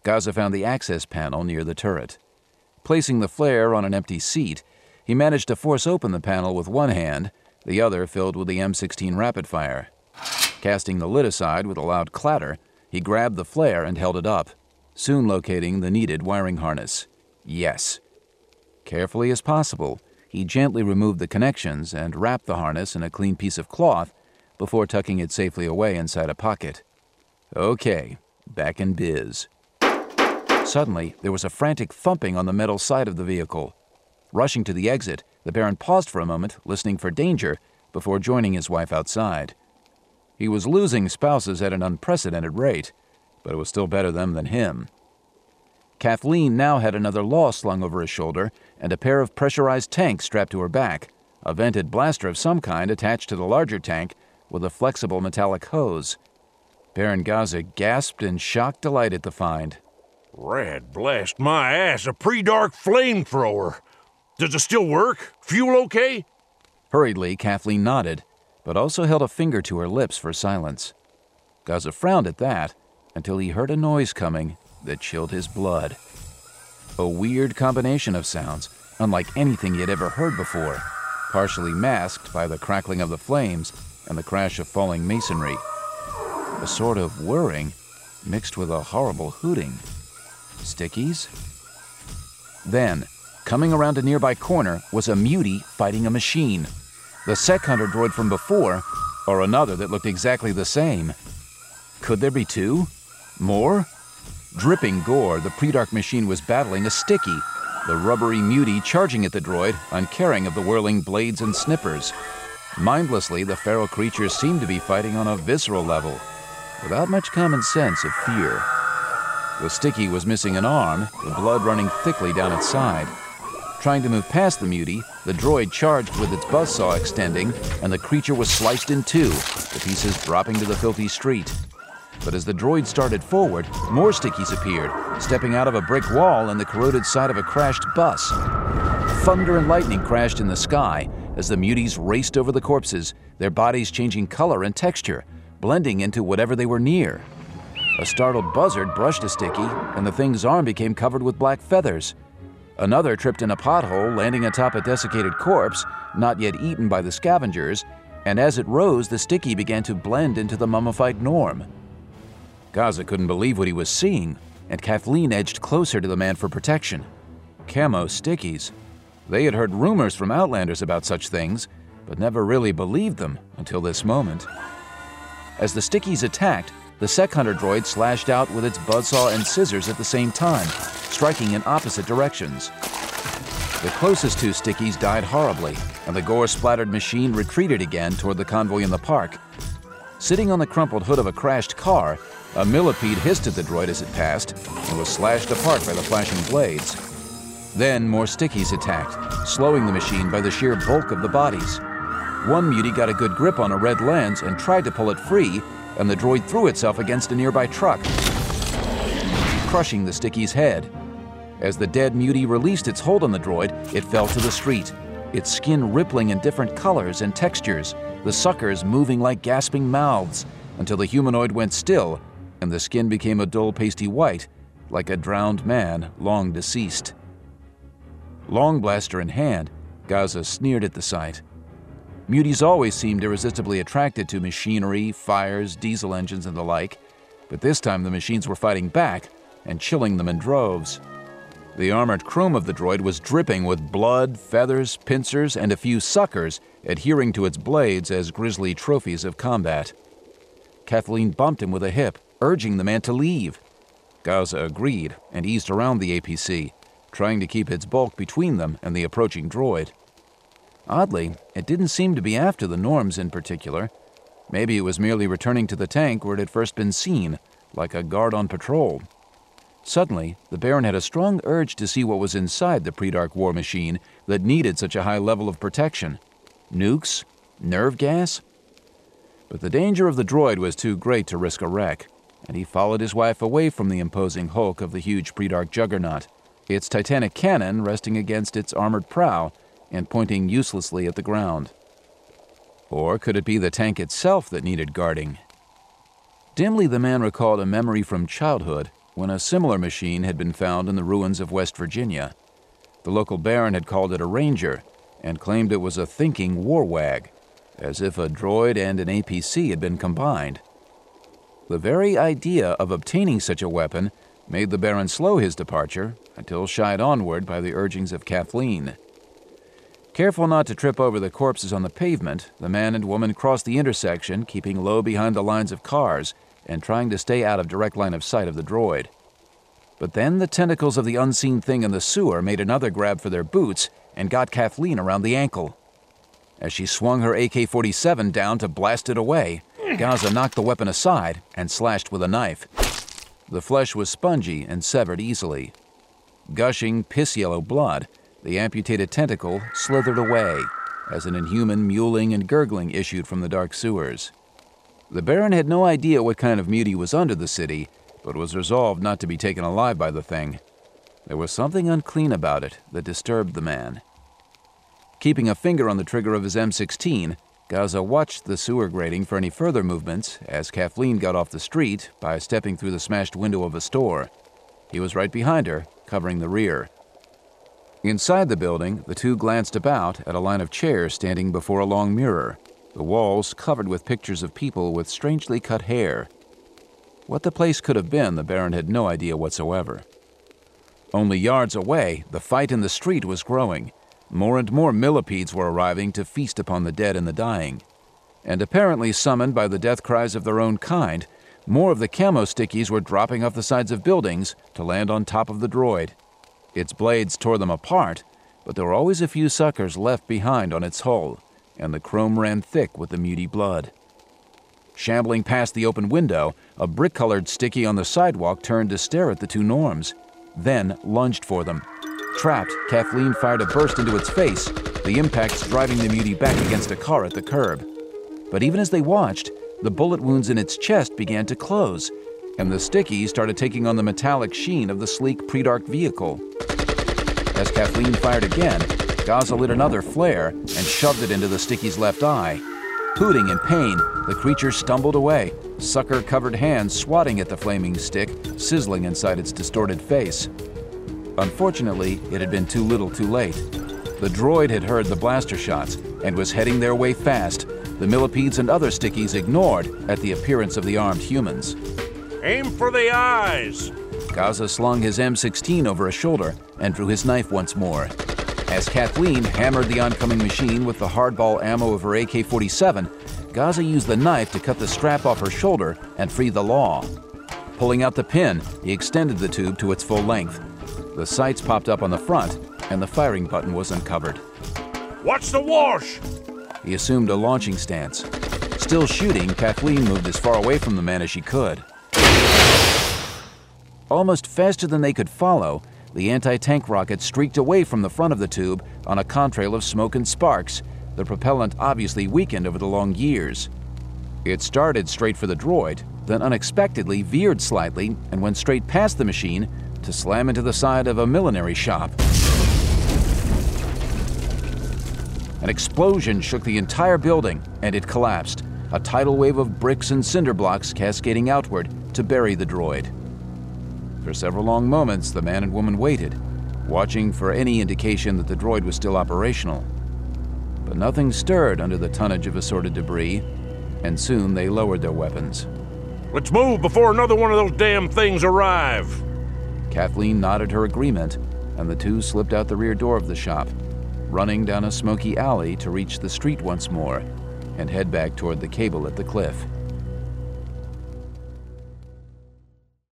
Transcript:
Gaza found the access panel near the turret. Placing the flare on an empty seat, he managed to force open the panel with one hand, the other filled with the M16 rapid-fire. Casting the lid aside with a loud clatter, he grabbed the flare and held it up, soon locating the needed wiring harness. Yes. Carefully as possible, he gently removed the connections and wrapped the harness in a clean piece of cloth before tucking it safely away inside a pocket. Okay, back in biz. Suddenly, there was a frantic thumping on the metal side of the vehicle. Rushing to the exit, the Baron paused for a moment, listening for danger, before joining his wife outside. He was losing spouses at an unprecedented rate, but it was still better them than him. Kathleen now had another law slung over his shoulder and a pair of pressurized tanks strapped to her back, a vented blaster of some kind attached to the larger tank with a flexible metallic hose. Baron Gaza gasped in shocked delight at the find. Rad blast my ass, a pre-dark flamethrower. Does it still work? Fuel okay? Hurriedly, Kathleen nodded, but also held a finger to her lips for silence. Gaza frowned at that until he heard a noise coming that chilled his blood. A weird combination of sounds, unlike anything he had ever heard before, partially masked by the crackling of the flames and the crash of falling masonry. A sort of whirring mixed with a horrible hooting. Stickies? Then, coming around a nearby corner was a mutie fighting a machine. The Sec Hunter droid from before, or another that looked exactly the same. Could there be two? More? Dripping gore, the Predark machine was battling a Sticky, the rubbery mutie charging at the droid, uncaring of the whirling blades and snippers. Mindlessly, the feral creatures seemed to be fighting on a visceral level, without much common sense of fear. The Sticky was missing an arm, the blood running thickly down its side. Trying to move past the mutie, the droid charged with its buzzsaw extending, and the creature was sliced in two, the pieces dropping to the filthy street. But as the droid started forward, more Stickies appeared, stepping out of a brick wall and the corroded side of a crashed bus. Thunder and lightning crashed in the sky as the muties raced over the corpses, their bodies changing color and texture, blending into whatever they were near. A startled buzzard brushed a Sticky, and the thing's arm became covered with black feathers. Another tripped in a pothole, landing atop a desiccated corpse, not yet eaten by the scavengers, and as it rose, the Sticky began to blend into the mummified Norm. Gaza couldn't believe what he was seeing, and Kathleen edged closer to the man for protection. Camo Stickies. They had heard rumors from Outlanders about such things, but never really believed them until this moment. As the Stickies attacked, the Sec Hunter droid slashed out with its buzzsaw and scissors at the same time, striking in opposite directions. The closest two Stickies died horribly, and the gore-splattered machine retreated again toward the convoy in the park. Sitting on the crumpled hood of a crashed car, a millipede hissed at the droid as it passed and was slashed apart by the flashing blades. Then more Stickies attacked, slowing the machine by the sheer bulk of the bodies. One mutie got a good grip on a red lens and tried to pull it free, and the droid threw itself against a nearby truck, crushing the Sticky's head. As the dead mutie released its hold on the droid, it fell to the street, its skin rippling in different colors and textures, the suckers moving like gasping mouths, until the humanoid went still, and the skin became a dull pasty white, like a drowned man long deceased. Long blaster in hand, Gaza sneered at the sight. Muties always seemed irresistibly attracted to machinery, fires, diesel engines, and the like, but this time the machines were fighting back and chilling them in droves. The armored chrome of the droid was dripping with blood, feathers, pincers, and a few suckers adhering to its blades as grisly trophies of combat. Kathleen bumped him with a hip, urging the man to leave. Gaza agreed and eased around the APC, trying to keep its bulk between them and the approaching droid. Oddly, it didn't seem to be after the Norms in particular. Maybe it was merely returning to the tank where it had first been seen, like a guard on patrol. Suddenly, the Baron had a strong urge to see what was inside the Predark war machine that needed such a high level of protection. Nukes? Nerve gas? But the danger of the droid was too great to risk a wreck, and he followed his wife away from the imposing hulk of the huge Predark juggernaut, its titanic cannon resting against its armored prow and pointing uselessly at the ground. Or could it be the tank itself that needed guarding? Dimly, the man recalled a memory from childhood when a similar machine had been found in the ruins of West Virginia. The local baron had called it a Ranger and claimed it was a thinking war wag, as if a droid and an APC had been combined. The very idea of obtaining such a weapon made the baron slow his departure until shied onward by the urgings of Kathleen. Careful not to trip over the corpses on the pavement, the man and woman crossed the intersection, keeping low behind the lines of cars and trying to stay out of direct line of sight of the droid. But then the tentacles of the unseen thing in the sewer made another grab for their boots and got Kathleen around the ankle. As she swung her AK-47 down to blast it away, Gaza knocked the weapon aside and slashed with a knife. The flesh was spongy and severed easily. Gushing piss-yellow blood, the amputated tentacle slithered away as an inhuman mewling and gurgling issued from the dark sewers. The Baron had no idea what kind of mutie was under the city, but was resolved not to be taken alive by the thing. There was something unclean about it that disturbed the man. Keeping a finger on the trigger of his M16, Gaza watched the sewer grating for any further movements as Kathleen got off the street by stepping through the smashed window of a store. He was right behind her, covering the rear. Inside the building, the two glanced about at a line of chairs standing before a long mirror, the walls covered with pictures of people with strangely cut hair. What the place could have been, the Baron had no idea whatsoever. Only yards away, the fight in the street was growing. More and more millipedes were arriving to feast upon the dead and the dying. And apparently summoned by the death cries of their own kind, more of the camo stickies were dropping off the sides of buildings to land on top of the droid. Its blades tore them apart, but there were always a few suckers left behind on its hull, and the chrome ran thick with the muty blood. Shambling past the open window, a brick-colored sticky on the sidewalk turned to stare at the two Norms, then lunged for them. Trapped, Kathleen fired a burst into its face, the impacts driving the muty back against a car at the curb. But even as they watched, the bullet wounds in its chest began to close, and the sticky started taking on the metallic sheen of the sleek pre-dark vehicle. As Kathleen fired again, Gaza lit another flare and shoved it into the sticky's left eye. Hooting in pain, the creature stumbled away, sucker-covered hands swatting at the flaming stick, sizzling inside its distorted face. Unfortunately, it had been too little too late. The droid had heard the blaster shots and was heading their way fast, the millipedes and other stickies ignored at the appearance of the armed humans. Aim for the eyes! Gaza slung his M16 over his shoulder and drew his knife once more. As Kathleen hammered the oncoming machine with the hardball ammo of her AK-47, Gaza used the knife to cut the strap off her shoulder and free the law. Pulling out the pin, he extended the tube to its full length. The sights popped up on the front, and the firing button was uncovered. Watch the wash! He assumed a launching stance. Still shooting, Kathleen moved as far away from the man as she could. Almost faster than they could follow, the anti-tank rocket streaked away from the front of the tube on a contrail of smoke and sparks, the propellant obviously weakened over the long years. It started straight for the droid, then unexpectedly veered slightly and went straight past the machine to slam into the side of a millinery shop. An explosion shook the entire building, and it collapsed, a tidal wave of bricks and cinder blocks cascading outward to bury the droid. For several long moments, the man and woman waited, watching for any indication that the droid was still operational. But nothing stirred under the tonnage of assorted debris, and soon they lowered their weapons. Let's move before another one of those damn things arrive! Kathleen nodded her agreement, and the two slipped out the rear door of the shop, running down a smoky alley to reach the street once more and head back toward the cable at the cliff.